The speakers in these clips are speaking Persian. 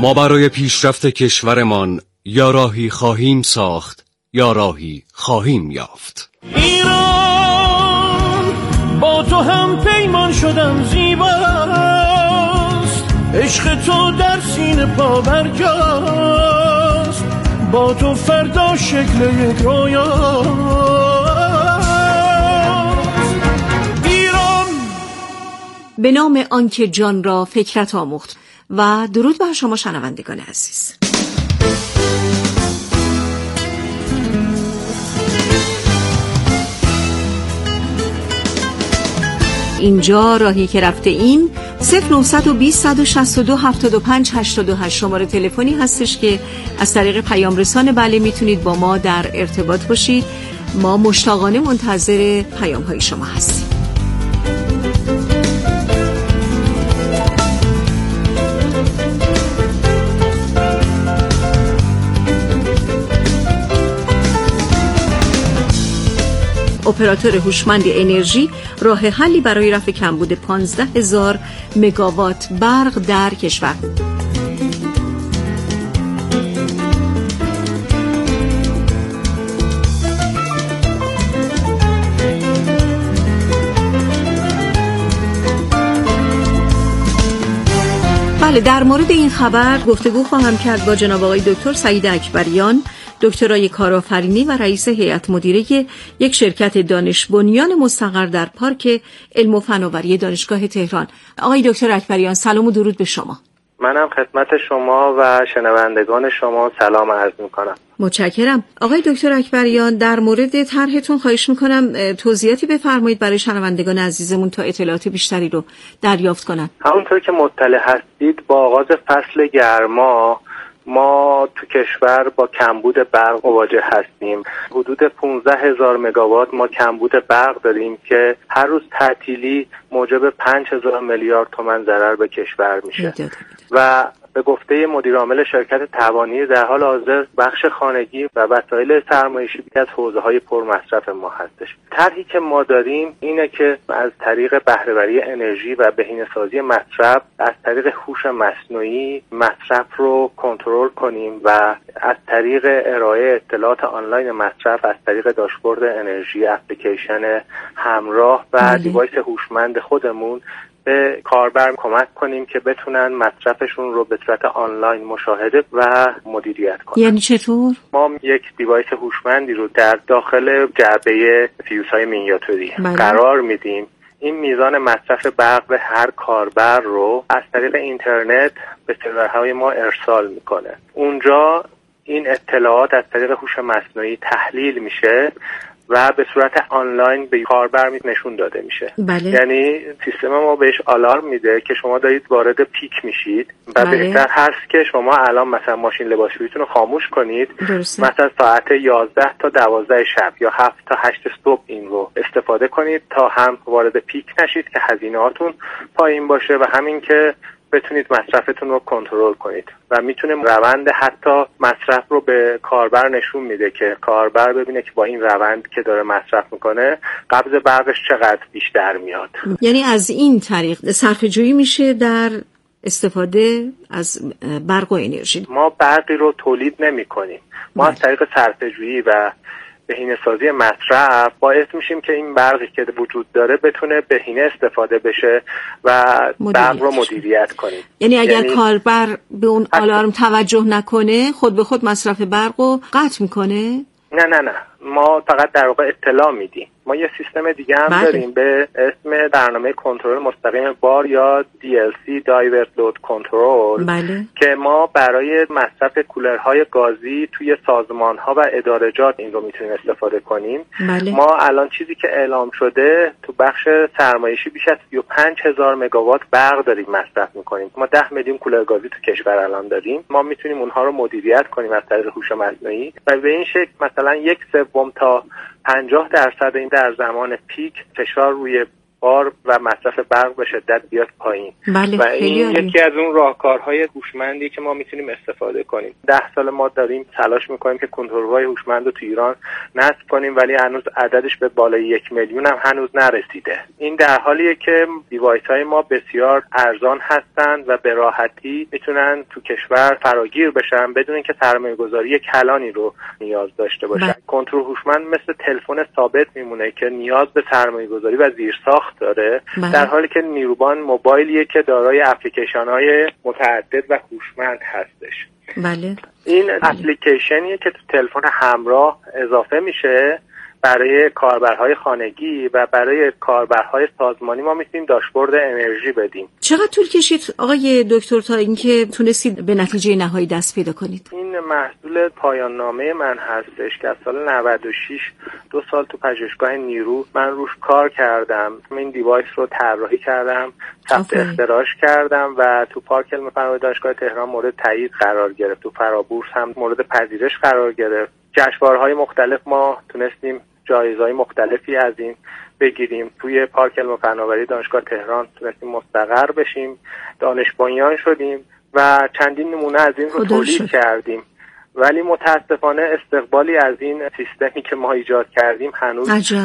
ما برای پیشرفت کشورمان یا راهی خواهیم ساخت یا راهی خواهیم یافت. ایران با تو هم پیمان شدم زیباست، عشق تو در سینه پا برجاست، با تو فردا شکل یک رویاست. ایران به نام آنکه جان را فکرت آموخت. و درود بر شما شنوندگان عزیز. اینجا راهی که رفته این 0920 162 75 88 شماره تلفنی هستش که از طریق پیام رسان بله میتونید با ما در ارتباط باشید. ما مشتاقانه منتظر پیام های شما هستیم. اپراتور هوشمند انرژی راه حلی برای رفع کمبود 15,000 مگاوات برق در کشور. بله، در مورد این خبر گفتگو خواهم کرد با جناب آقای دکتر سعید اکبریان، دکترای کارآفرینی و رئیس هیئت مدیره یک شرکت دانش بنیان مستقر در پارک علم و فناوری دانشگاه تهران. آقای دکتر اکبریان، سلام و درود به شما. منم خدمت شما و شنوندگان شما سلام عرض میکنم. متشکرم. آقای دکتر اکبریان، در مورد طرحتون خواهش میکنم توضیحاتی بفرمایید برای شنوندگان عزیزمون تا اطلاعات بیشتری رو دریافت کنن. همونطور که مطلع هستید با آغاز فصل گرما ما تو کشور با کمبود برق مواجه هستیم. حدود 15,000 مگاوات ما کمبود برق داریم که هر روز تعطیلی موجب 5,000 میلیارد تومان ضرر به کشور میشه و به گفته مدیر عامل شرکت توانی در حال حاضر بخش خانگی و وسایل سرمایشی یکی از حوزه‌های پرمصرف ما هستش. طرحی که ما داریم اینه که از طریق بهره‌وری انرژی و بهینه‌سازی مصرف از طریق هوش مصنوعی مصرف رو کنترل کنیم و از طریق ارائه اطلاعات آنلاین مصرف از طریق داشبورد انرژی، اپلیکیشن همراه و دیوایس هوشمند خودمون به کاربر کمک کنیم که بتونن مصرفشون رو به صورت آنلاین مشاهده و مدیریت کنن. یعنی چطور؟ ما یک دیوایس هوشمندی رو در داخل جعبه فیوزهای مینیاتوری قرار میدیم. این میزان مصرف برق هر کاربر رو از طریق اینترنت به سرورهای ما ارسال میکنه. اونجا این اطلاعات از طریق هوش مصنوعی تحلیل میشه و به صورت آنلاین به کاربر نشون داده میشه. بله. یعنی سیستم ما بهش آلارم میده که شما دارید وارد پیک میشید و بهتر هست که شما الان مثلا ماشین لباسشوییتون رو خاموش کنید. درسته. مثلا ساعت 11 تا 12 شب یا 7 تا 8 صبح این رو استفاده کنید تا هم وارد پیک نشید که هزینه‌هاتون پایین باشه و همین که بتونید مصرفتون رو کنترل کنید و میتونه روند حتی مصرف رو به کاربر نشون میده که کاربر ببینه که با این روند که داره مصرف میکنه قبض برقش چقدر بیشتر میاد. یعنی از این طریق صرفه‌جویی میشه در استفاده از برق و انرژی. ما برقی رو تولید نمی کنیم. ما از طریق صرفه‌جویی و بهینه‌سازی مصرف باعث میشیم که این برقی که وجود داره بتونه بهینه استفاده بشه و برق رو مدیریت کنیم. یعنی اگر کاربر به اون آلارم توجه نکنه خود به خود مصرف برق رو قطع میکنه؟ نه ما فقط در واقع اطلاع میدیم. ما یه سیستم دیگه هم داریم به اسم برنامه کنترل مستقیم بار یا DLC Divert Load Control که ما برای مصرف کولرهای گازی توی سازمان‌ها و ادارجات این رو میتونیم استفاده کنیم. ما الان چیزی که اعلام شده تو بخش سرمایشی بیش از 35,000 مگاوات برق داریم مصرف میکنیم. ما 10 میلیون کولر گازی تو کشور الان داریم. ما میتونیم اونها رو مدیریت کنیم از طریق هوش مصنوعی و به این شکل مثلا 1/3 تا 50% این در زمان پیک فشار روی بار و مصرف برق به شدت بیاد پایین. بله، و این یکی از اون راهکارهای هوشمندی که ما میتونیم استفاده کنیم. 10 سال ما داریم تلاش میکنیم که کنترل‌های هوشمند رو تو ایران نصب کنیم، ولی هنوز عددش به بالای 1 میلیون هم هنوز نرسیده. این در حالیه که دیوایس‌های ما بسیار ارزان هستند و به راحتی میتونن تو کشور فراگیر بشن بدون اینکه سرمایه‌گذاری کلانی رو نیاز داشته باشن. کنترل هوشمند مثل تلفن ثابت میمونه که نیاز به سرمایه‌گذاری و زیرساخت داره، در حالی که نیروبان موبایلیه که دارای اپلیکیشن‌های متعدد و هوشمند هستش. بله. این اپلیکیشنیه که تو تلفن همراه اضافه میشه برای کاربرهای خانگی و برای کاربرهای سازمانی. ما میتونیم داشبورد انرژی بدیم. چقدر طول کشید آقای دکتر تا اینکه تونستید به نتیجه نهایی دست پیدا کنید؟ این محصول پایان نامه من هستش که از سال 96 2 سال تو پژوهشگاه نیرو من روش کار کردم. این دیوایس رو طراحی کردم، ثبت اختراعش کردم و تو پارک علم فناوری دانشگاه تهران مورد تایید قرار گرفت. تو فرابورس هم مورد پذیرش قرار گرفت. جشنواره‌های مختلف ما تونستیم جایزه‌های مختلفی از این بگیریم. توی پارک علم و فناوری دانشگاه تهران تونستیم مستقر بشیم، دانش بنیان شدیم و چندین نمونه از این رو تولید کردیم. ولی متاسفانه استقبالی از این سیستمی که ما ایجاد کردیم هنوز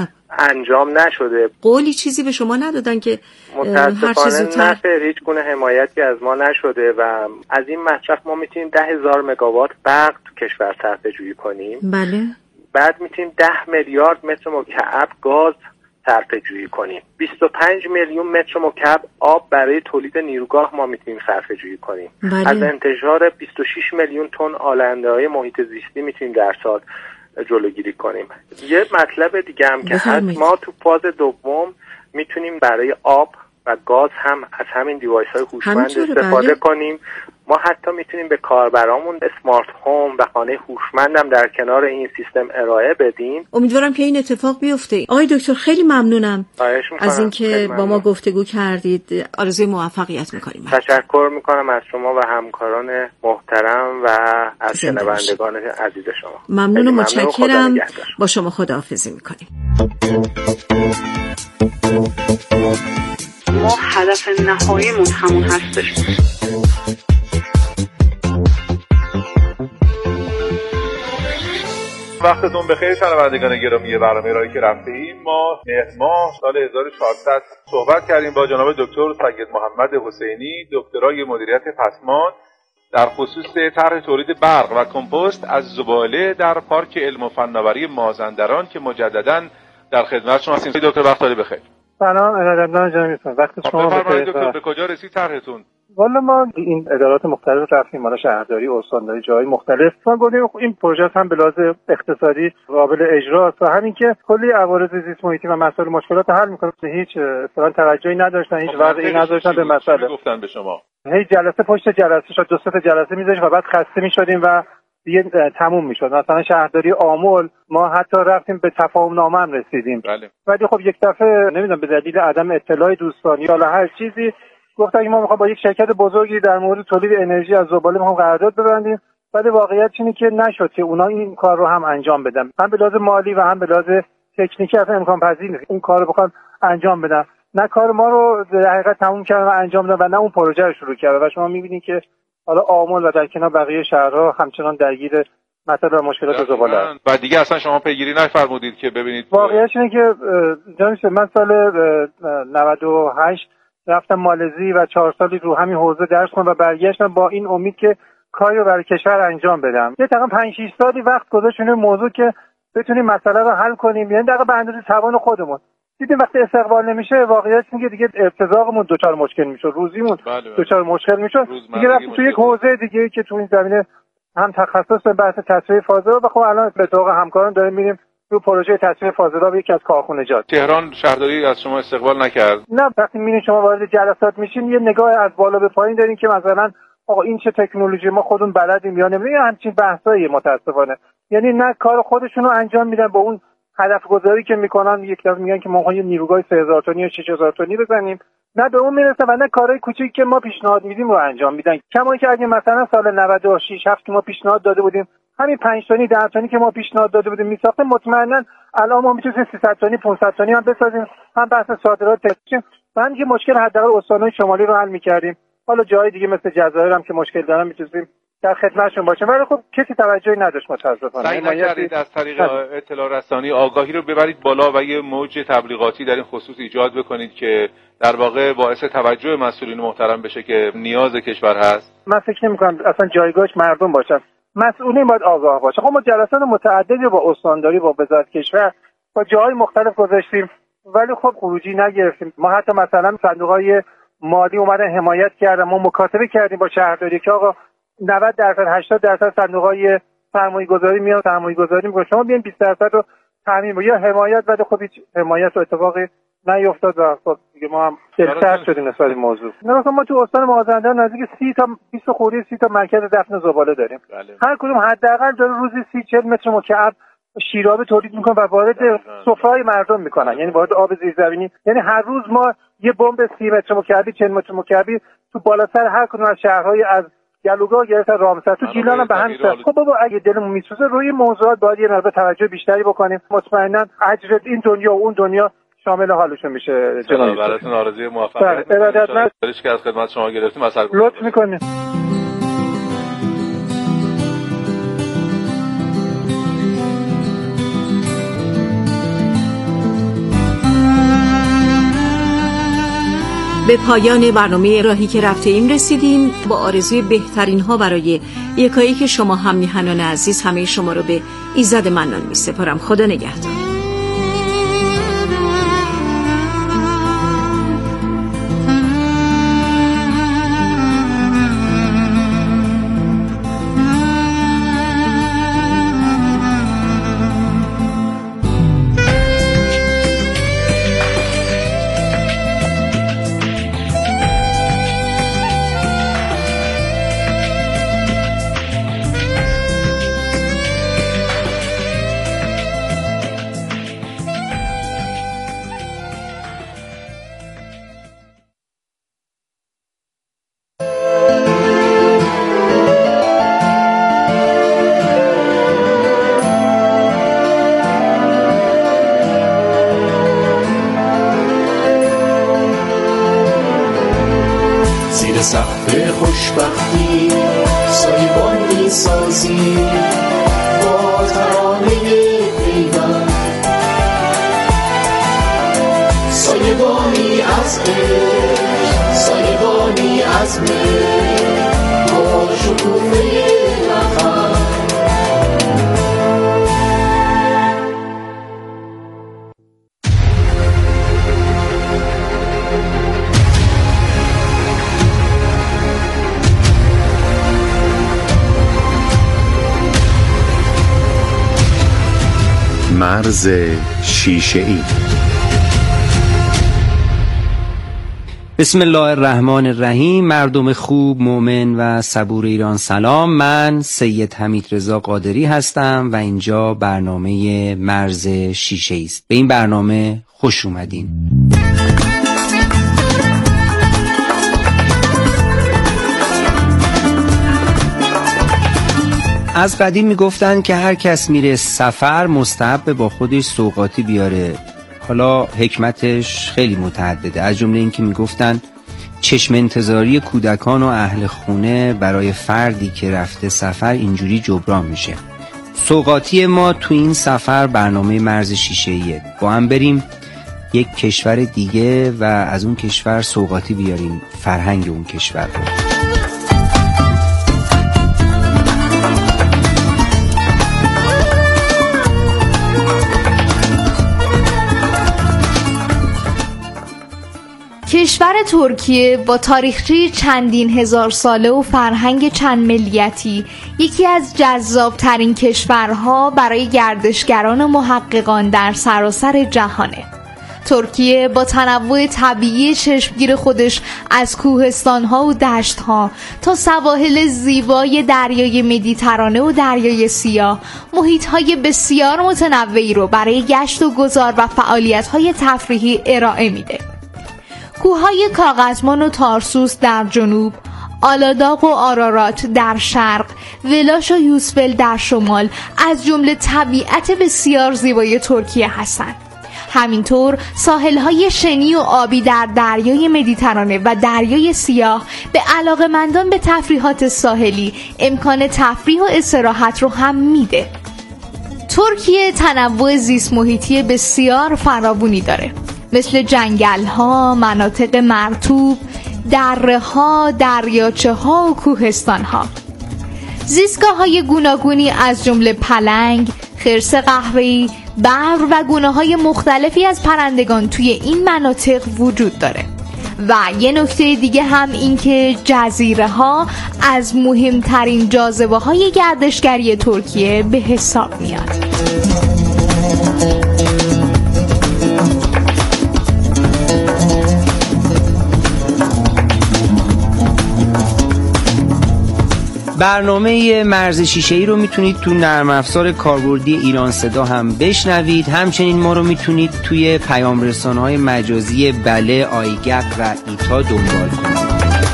انجام نشده. قولی چیزی به شما ندادن که متاسفانه نه، هیچ گونه حمایتی از ما نشده و از این مصرف ما میتونیم 10,000 مگاوات برق تو کشور صرفه‌جویی کنیم. بله. بعد میتونیم 10 میلیارد متر مکعب گاز صرفه‌جویی کنیم. 25 میلیون متر مکعب آب برای تولید نیروگاه ما میتونیم صرفه‌جویی کنیم. بله. از انتشار 26 میلیون تن آلنده‌های محیط زیستی میتونیم در سال جلوگیری کنیم. یه مطلب دیگه هم که هست، ما تو فاز دوم میتونیم برای آب و گاز هم از همین دیوایس‌های هوشمند استفاده کنیم. ما حتی میتونیم به کاربرامون اسمارت هوم و خانه هوشمند هم در کنار این سیستم ارائه بدیم. امیدوارم که این اتفاق بیفته. آقای دکتر خیلی ممنونم از اینکه با ما گفتگو کردید. آرزوی موفقیت می‌کنیم. تشکر می‌کنم از شما و همکاران محترم و از شنوندگان عزیز شما. ممنون و متشکرم. با شما خداحافظی می‌کنیم. ما هدف نهاییمون همون هستش. وقتتون بخیر شنوندگان گرامی برنامه رایی که رفته‌ایم. ما مهر ماه سال 1400 صحبت کردیم با جناب دکتر سید محمد حسینی، دکترای مدیریت پسمان، در خصوص طرح تولید برق و کمپوست از زباله در پارک علم و فناوری مازندران که مجدداً در خدمت شما هستیم. دکتر وقت بخیر. سلام ارادتمند جناب، وقت شما بخیر. دکتر به کجا رسید طرحتون؟ والا ما این ادارات مختلف رفتیم، مالا شهرداری، استانداری، جای مختلف. ما گفتیم این پروژه هم به لحاظ اقتصادی قابل اجراست و همین که کلی عوارض زیست محیطی و مسائل مشکلات حل می‌کنه. هیچ اصلا توجهی نداشتن، هیچ وضعی نداشتن به مسئله. گفتن به شما هی جلسه پشت جلسه شد، 2 تا جلسه می‌ذاشت و بعد خسته می‌شدیم و دیگه تموم می‌شد. مثلا شهرداری آمل ما حتی رفتیم به تفاهم نامه هم رسیدیم. بله. ولی خب یک دفعه نمیدونم به دلیل عدم اطلاع دوستانی یا هر چیزی گفتن ما می‌خوام با یک شرکت بزرگی در مورد تولید انرژی از زباله می‌خوام قرارداد ببندیم، ولی واقعیت اینه که نشد که اونا این کار رو هم انجام بدن. هم به لحاظ مالی و هم به لحاظ تکنیکی اصلا امکان پذیر نیست این کار رو بخوان انجام بدن. نه کار ما رو در حقیقت تموم کردن و انجام دادن و نه اون پروژه رو شروع کردن و شما می‌بینید که حالا آمل و در کنار بقیه شهرها همچنان درگیر مسائل و مشکلات زباله هست. و دیگه اصلا شما پیگیری نفرمودید که ببینید. واقعیت اینه که جناب من سال 98 رفتم مالزی و 4 سالی رو همین حوزه درس خوندم و برگشتم با این امید که کاری رو برای کشور انجام بدم. یه تقریبا 5-6 سالی وقت گذاشتیم موضوع که بتونیم مسئله رو حل کنیم، یعنی دقیقاً به اندازه توان خودمون. دیدیم وقتی استقبال نمیشه واقعیت اینه که دیگه ارتزاقمون دچار مشکل میشه، روزیمون دچار مشکل میشه. دیگه رفتیم تو یک حوزه دیگه که تو این زمینه هم تخصص به بحث تصفیه فاضلاب و خب الان به طور همکاران داریم میریم رو پروژه تصفیه فاضلاب یکی از کارخونجات. تهران شهرداری از شما استقبال نکرد؟ نه، وقتی میبینید شما وارد جلسات میشین یه نگاه از بالا به پایین دارین که مثلا آقا این چه تکنولوژی ما خودمون بلدیم یا نمیدونیم، همچین بحثایی متاسفانه. یعنی نه کار خودشون رو انجام میدن با اون هدف گذاری که میکنن. یک دفعه میگن که ما یه نیروگاه 3000 تنی یا 6000 تنی بزنیم، نه به اون میرسه و نه کارهای کوچیکی که ما پیشنهاد میدیم رو انجام میدن. کما اینکه اگه مثلا سال 96 7 که ما پیشنهاد داده بودیم همین 5 تنی 10 تنی که ما پیشنهاد داده بودیم میساختیم، مطمئنا الان ما میتونیم 300 تنی 500 تنی هم بسازیم، هم بحث صادرات تکنیم و هم یه مشکل حداقل استان‌های شمالی رو حل می‌کردیم. حالا جای دیگه مثل جزایر هم که مشکل دارن میتونیم در خدمتشون باشیم، ولی خب کسی توجهی نداشت متاسفانه. سعی نکردید از طریق اطلاع رسانی آگاهی رو ببرید بالا و یه موج تبلیغاتی در این خصوص ایجاد بکنید که در واقع باعث توجه مسئولین محترم بشه که نیاز کشور هست؟ من فکر نمی‌کنم اصلا جایگاهش مردم باشن، مسئولین باید آگاه باشه. خب ما جلسات متعددی با استانداری با وزارت کشور با جاهای مختلف گذاشتیم ولی خب خروجی نگرفتیم. ما حتی مثلا صندوق‌های مالی اومدن حمایت کردن، ما مکاتبه کردیم با شهرداری که آقا 90% 80% صندوق‌های سرمایه‌گذاری میان سرمایه‌گذاری می‌کنن، شما بیاین 20% رو تامین یا حمایت بده. خب هیچ حمایت و اتفاقی نیفتاد و خب دیگه ما هم دلسرد شدیم نسبت به موضوع. مثلا ما تو استان مازندران نزدیک 30 تا 20 خورده 30 تا مرکز دفن زباله داریم. هر کدوم حداقل داره روزی 30-40 متر مکعب شیراب تولید میکنه و وارد سفره‌های مردم میکنن، یعنی وارد آب زیرزمینی. یعنی هر روز ما یه بمب 30 متر مکعبی 40 متر مکعبی تو بالا سر هر کدوم از شهرهای از گلوگاه گرفته رامسر تو گیلان هم به همین سر. خب بابا اگه دلمون میسوزه روی موضوعات باید یه مقدار توجه بیشتری بکنیم. مطمئنا اجر این دنیا و اون دنیا شامل حالشون میشه. جناب براتون آرزوی موفقیت. ارادتمند. که از خدمت شما گرفتیم از هر لطف میکنید. به پایان برنامه راهی که رفته ایم رسیدیم. با آرزوی بهترین ها برای یکایک شما هم میهنان عزیز همه شما رو به ایزد منان می سپارم. خدا نگهدار. سقف خوشبختی سایبان می سازی با ترانه پیوند، سایبانی از عشق سایبانی از مهر با شکوفه لبخند. مرز شیشه‌ای. بسم الله الرحمن الرحیم. مردم خوب، مؤمن و صبور ایران سلام. من سید حمیدرضا قادری هستم و اینجا برنامه مرز شیشه‌ای است. به این برنامه خوش اومدین. از قدیم میگفتن که هر کس میره سفر مستحب با خودش سوغاتی بیاره. حالا حکمتش خیلی متعدده، از جمله این که میگفتن چشم انتظاری کودکان و اهل خونه برای فردی که رفته سفر اینجوری جبران میشه. سوغاتی ما تو این سفر برنامه مرز شیشه‌ایه. با هم بریم یک کشور دیگه و از اون کشور سوغاتی بیاریم، فرهنگ اون کشور رو. کشور ترکیه با تاریخچه چندین هزار ساله و فرهنگ چند ملیتی یکی از جذابترین کشورها برای گردشگران و محققان در سراسر جهانه. ترکیه با تنوع طبیعی چشمگیر خودش از کوهستان‌ها و دشت‌ها تا سواحل زیبای دریای مدیترانه و دریای سیاه، محیط‌های بسیار متنوعی رو برای گشت و گذار و فعالیت‌های تفریحی ارائه میده. کوههای کاغزمان و تارسوس در جنوب، آلاداغ و آرارات در شرق، ولاش و یوسفل در شمال از جمله طبیعت بسیار زیبای ترکیه هستند. همینطور ساحل‌های شنی و آبی در دریای مدیترانه و دریای سیاه به علاقه‌مندان به تفریحات ساحلی امکان تفریح و استراحت رو هم میده. ترکیه تنوع زیست محیطی بسیار فراوانی داره، مثل جنگل‌ها، مناطق مرطوب، دره‌ها، دریاچه‌ها و کوهستان‌ها. زیستگاه‌های گوناگونی از جمله پلنگ، خرس قهوه‌ای، ببر و گونه‌های مختلفی از پرندگان توی این مناطق وجود داره. و یه نکته دیگه هم این که جزیره‌ها از مهمترین جاذبه‌های گردشگری ترکیه به حساب میاد. برنامه مرز شیشه‌ای رو میتونید تو نرم افزار کاربردی ایران صدا هم بشنوید. همچنین ما رو میتونید توی پیام رسانه‌های مجازی بله، آیگپ و ایتا دنبال کنید.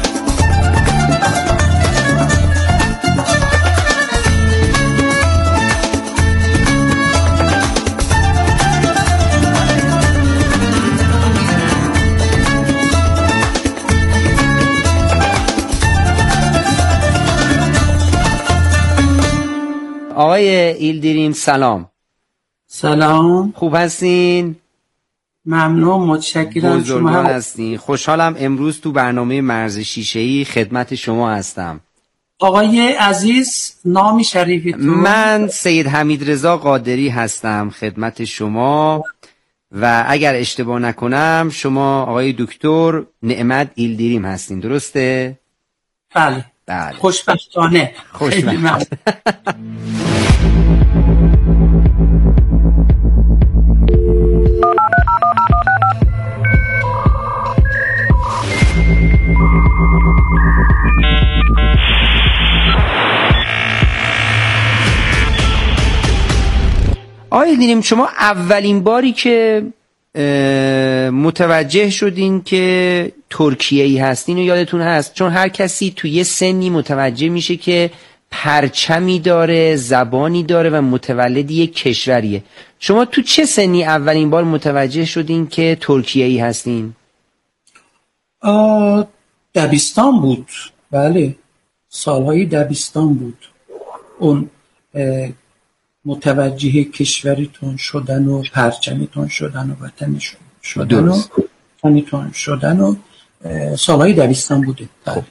آقای ایلدیریم سلام. سلام، خوب هستین؟ ممنون، متشکرم. شما هستین؟ خوشحالم امروز تو برنامه مرز شیشه‌ای خدمت شما هستم. آقای عزیز، نام شریفتون؟ من سید حمیدرضا قادری هستم خدمت شما و اگر اشتباه نکنم شما آقای دکتر نعمت ایلدیریم هستین، درسته؟ بله. خوشبختانه. خوشبختانه. آقای دیریم، شما اولین باری که متوجه شدین که ترکیه‌ای هستین و یادتون هست؟ چون هر کسی توی یه سنی متوجه میشه که پرچمی داره، زبانی داره و متولد یک کشوریه. شما تو چه سنی اولین بار متوجه شدین که ترکیه‌ای هستین؟ دبستان بود. بله، سالهای دبستان بود. اون متوجه کشوریتون شدن و پرچمیتون شدن و وطنشون شدن و وطنیتون شدن و سالهای دبستان بوده. خب.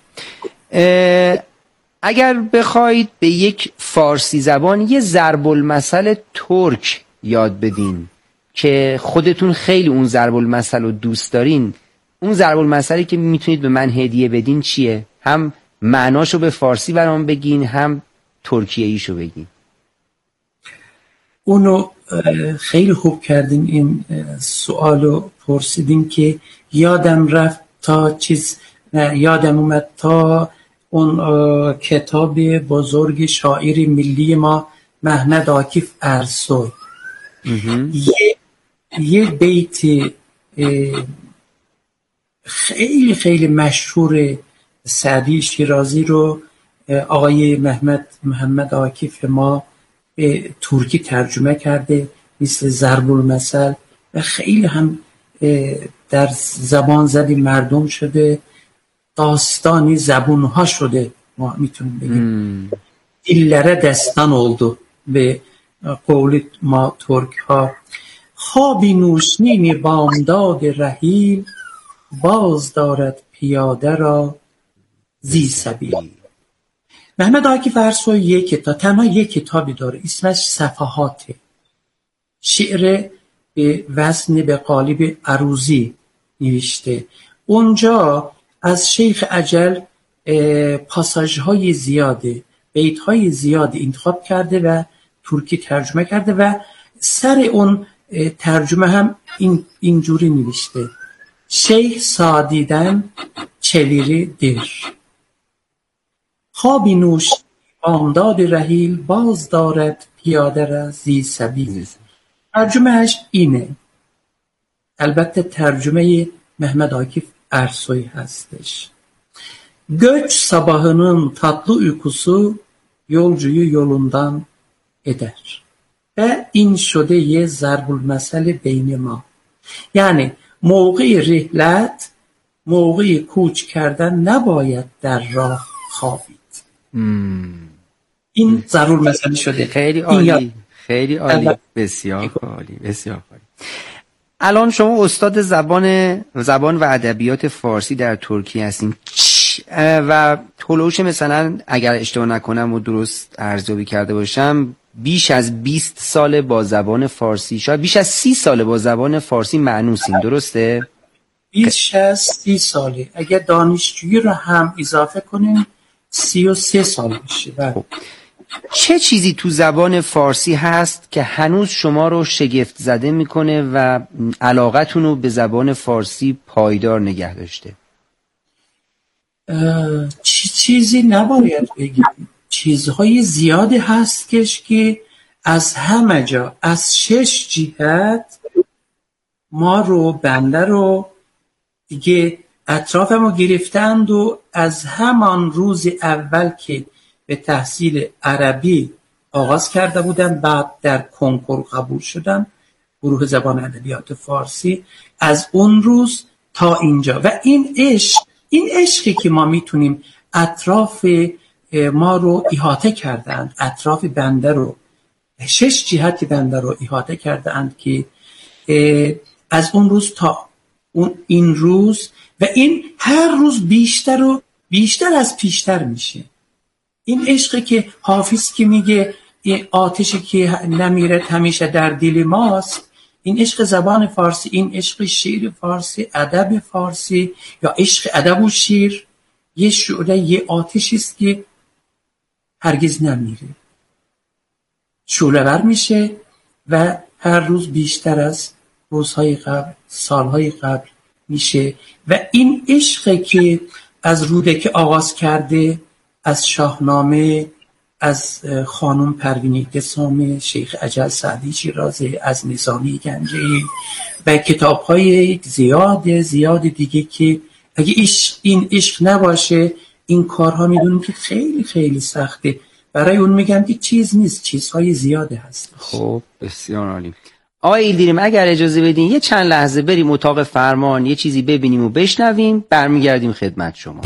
اگر بخواید به یک فارسی زبان یه ضرب المثل ترک یاد بدین که خودتون خیلی اون ضرب المثل رو دوست دارین، اون ضرب المثلی که میتونید به من هدیه بدین چیه؟ هم معناشو به فارسی برام بگین، هم ترکیه‌ایشو بگین. اونو خیلی خوب کردین این سوالو پرسیدین که یادم رفت تا یادم اومد تا اون کتاب بزرگ شاعر ملی ما محمد عاکف ارسوی یه بیت خیلی خیلی مشهور سعدی شیرازی رو آقای محمد عاکف ما به ترکی ترجمه کرده، مثل ضرب المثل و خیلی هم در زبان زدی مردم شده، داستانی زبونها شده، ما میتونیم بگیم dillere destan oldu به قول ما ترک ها. خوابی نوشنین بامداد رحیل باز دارد پیاده را زی سبیل. محمد عاکف ارسوی تنها یک کتابی داره، اسمش صفحاته، شعر به وزن به قالب عروضی نوشته. اونجا از شیخ اجل پاساژهای زیاده، بیتهای زیاده انتخاب کرده و ترکی ترجمه کرده و سر اون ترجمه هم اینجوری نوشته: Şeyh Sadi'den çeviridir. Habi nuş bamdad رحیل باز دارد پیاده را زی سبیل. ترجمهش اینه. البته ترجمه محمد عاکف ارسوی هستش. Göç sabahının tatlı uykusu yolcuyu yolundan eder. و این شده یه ضرب المثل بین ما. یعنی موقع رحلت، موقع کوچ کردن نباید در راه خوابید. این ضرور مثل شده. خیلی عالی، خیلی عالی، بسیار عالی، بسیار عالی. الان شما استاد زبان و ادبیات فارسی در ترکیه هستین و طلوعش مثلا اگر اشتباه نکنم و درست ارزیابی کرده باشم بیش از 20 سال با زبان فارسی، شاید بیش از 30 سال با زبان فارسی مأنوسین، درسته؟ بیش از 30 ساله. اگر دانشجویی رو هم اضافه کنیم 33 سال میشه. خب. چه چیزی تو زبان فارسی هست که هنوز شما رو شگفت زده میکنه و علاقتون رو به زبان فارسی پایدار نگه داشته؟ چیزی نباید بگیم. چیزهای زیادی هست که از همه جا، از 6 جهت ما رو، بنده رو دیگه اطرافمو گرفتند و از همان روز اول که به تحصیل عربی آغاز کرده بودم، بعد در کنکور قبول شدم گروه زبان ادبیات فارسی، از اون روز تا اینجا. و این عشقی که ما میتونیم اطراف ما رو احاطه کردند، اطراف بنده رو، 6 جهت بنده رو احاطه کردند که از اون روز تا این روز و این هر روز بیشتر و بیشتر از پیشتر میشه. این عشقی که حافظ که میگه این آتشی که نمیرد همیشه در دل ماست، این عشق زبان فارسی، این عشق شعر فارسی، ادب فارسی یا عشق ادب و شعر، یه شعله، یه آتشی است که هرگز نمیره، شعله‌ور میشه و هر روز بیشتر از روزهای قبل، سالهای قبل میشه. و این عشقی که از رودکی آغاز کرده، از شاهنامه، از خانم پروین قسام، شیخ اجل سعدی شیرازی، از نظامی گنجی و کتاب‌های زیاد دیگه که اگه این عشق نباشه این کارها میدونیم که خیلی خیلی سخته. برای اون میگم که چیز نیست، چیزهای زیاده هست. خب بسیار عالی. آقای ایلدیریم اگر اجازه بدین یه چند لحظه بریم اتاق فرمان، یه چیزی ببینیم و بشنویم، برمیگردیم خدمت شما.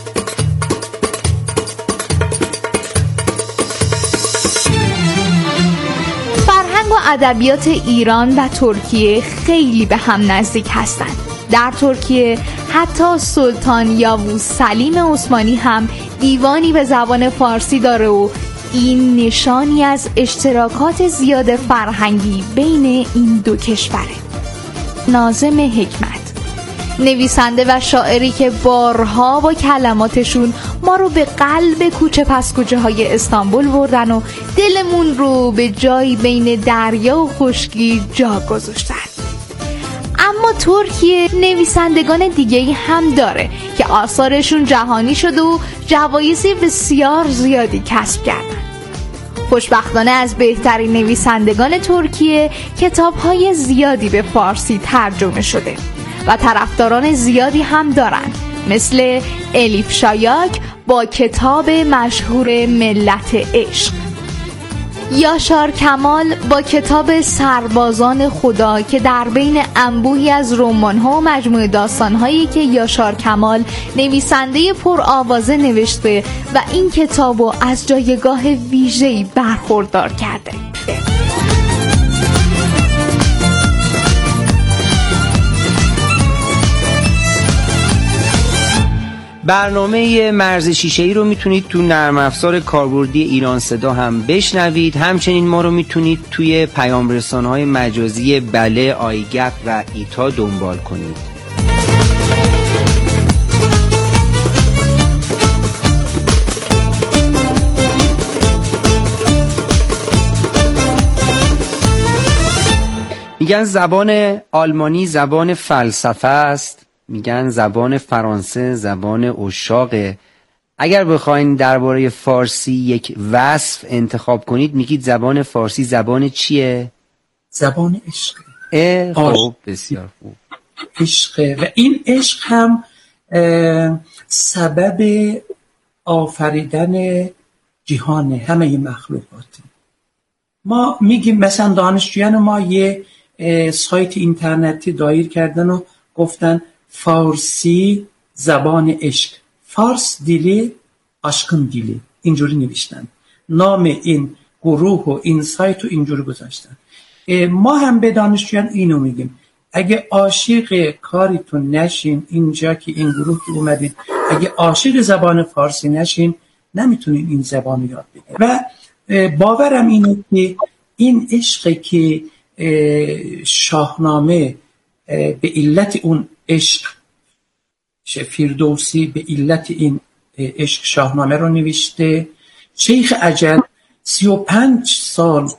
فرهنگ و ادبیات ایران و ترکیه خیلی به هم نزدیک هستند. در ترکیه حتی سلطان یاووز سلیم عثمانی هم دیوانی به زبان فارسی داره و این نشانی از اشتراکات زیاد فرهنگی بین این دو کشوره. ناظم حکمت، نویسنده و شاعری که بارها با کلماتشون ما رو به قلب کوچه پس کوچه های استانبول بردن و دلمون رو به جایی بین دریا و خشکی جا گذاشتن. اما ترکیه نویسندگان دیگه‌ای هم داره که آثارشون جهانی شده و جوایز بسیار زیادی کسب کردن. خوشبختانه از بهترین نویسندگان ترکیه کتاب‌های زیادی به فارسی ترجمه شده و طرفداران زیادی هم دارن، مثل الیف شایاک با کتاب مشهور ملت عشق، یاشار کمال با کتاب سربازان خدا که در بین انبوهی از رمان‌ها و مجموعه داستان‌هایی که یاشار کمال نویسنده پرآوازه نوشته و این کتابو از جایگاه ویژه‌ای برخوردار کرده. برنامه مرز شیشه‌ای رو میتونید تو نرم افزار کاربردی ایران صدا هم بشنوید. همچنین ما رو میتونید توی پیام رسانه‌های مجازی بله، آیگپ و ایتا دنبال کنید. میگن زبان آلمانی زبان فلسفه است، میگن زبان فرانسه زبان عشاقه. اگر بخواین درباره فارسی یک وصف انتخاب کنید میگید زبان فارسی زبان چیه؟ زبان عشق. خب بسیار خوب. عشق. و این عشق هم سبب آفریدن جهان همه مخلوقاتی. ما میگیم مثلا دانشجویان ما یه سایت اینترنتی دایر کردن و گفتن فارسی زبان عشق، فارس دیلی عشقın دیلی، اینجوری نوشتن. نام این گروه و این سایت رو اینجوری گذاشتن. ما هم به دانشجویان اینو میگیم اگه عاشق کاریتون نشین، اینجا که این گروه که اومدین اگه عاشق زبان فارسی نشین نمیتونین این زبان یاد بگیرین. و باورم اینه که این عشقی که شاهنامه به علت اون عشق، فردوسی به علت این عشق شاهنامه رو نوشته. شیخ عجل 35 سال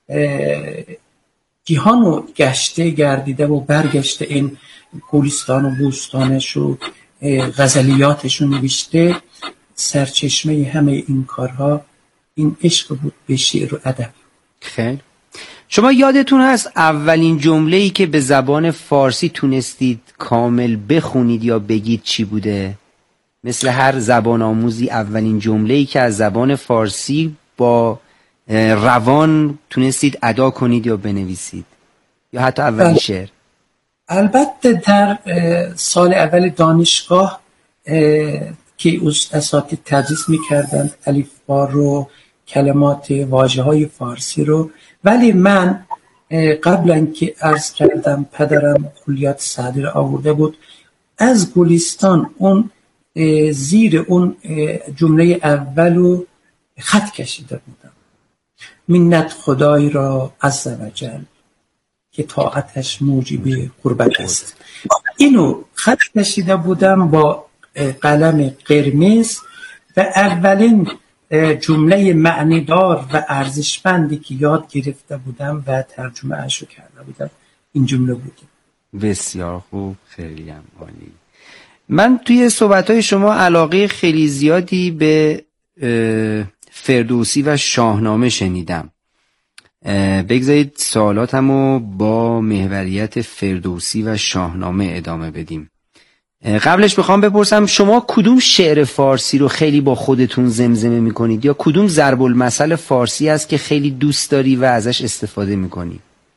جهانو گشته گردیده و برگشته این گلستان و بوستانش و غزلیاتش رو نوشته. سرچشمه همه این کارها این عشق بود به شعر و ادب. خیلی شما یادتون هست اولین جمله‌ای که به زبان فارسی تونستید کامل بخونید یا بگید چی بوده؟ مثل هر زبان آموزی اولین جمله‌ای که از زبان فارسی با روان تونستید ادا کنید یا بنویسید، یا حتی اولین شعر؟ البته در سال اول دانشگاه که اساتید تدریس می‌کردند الفبا رو، کلمات واژه‌های فارسی رو، ولی من قبل اینکه عرض کردم پدرم کلیات سعدی رو آورده بود، از گلستان اون زیر اون جمله اولو خط کشیده بودم: منت خدای را عز و جل که طاعتش موجب قربت است. اینو خط کشیده بودم با قلم قرمز و اولین جمله معنیدار و ارزشمندی که یاد گرفته بودم و ترجمه اشو کرده بودم این جمله بود. بسیار خوب، خیلی هم عالی. من توی صحبت‌های شما علاقه خیلی زیادی به فردوسی و شاهنامه شنیدم. بگذارید سوالاتمو با محوریت فردوسی و شاهنامه ادامه بدیم. قبلش بخوام بپرسم شما کدوم شعر فارسی رو خیلی با خودتون زمزمه میکنید، یا کدوم ضرب المثل فارسی است که خیلی دوست داری و ازش استفاده میکنی؟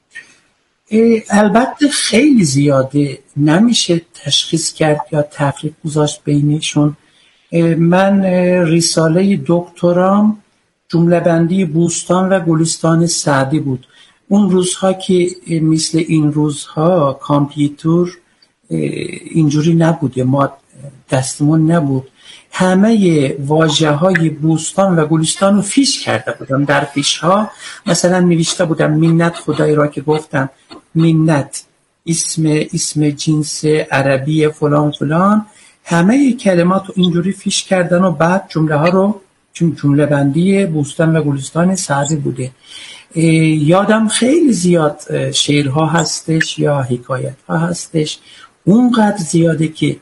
البته خیلی زیاده، نمیشه تشخیص کرد یا تفریق گذاشت بینشون. من رساله دکترام جمله بندی بوستان و گلستان سعدی بود. اون روزها که مثل این روزها کامپیوتر اینجوری نبوده، ما دستمون نبود، همه واژه‌های بوستان و گلستان رو فیش کرده بودم. در فیش‌ها مثلا نوشته بودم منت خدای را که گفتم منت اسم جنس عربی فلان فلان، همه کلمات رو اینجوری فیش کردن و بعد جمله ها رو، چون جمله بندی بوستان و گلستان سعدی بوده. یادم خیلی زیاد شعرها هستش یا حکایت ها هستش، اونقدر زیاده که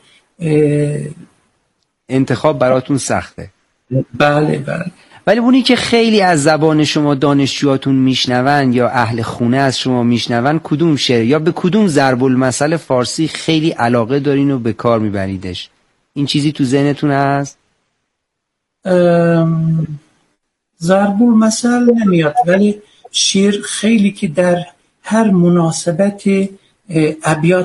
انتخاب براتون سخته. بله. ولی اونی که خیلی از زبان شما دانشجوهاتون میشنون یا اهل خونه از شما میشنون، کدوم شعر یا به کدوم ضرب المثل فارسی خیلی علاقه دارین و به کار میبریدش؟ این چیزی تو ذهنتون هست؟ ضرب المثل نمیاد، ولی شعر خیلی که در هر مناسبت ابیات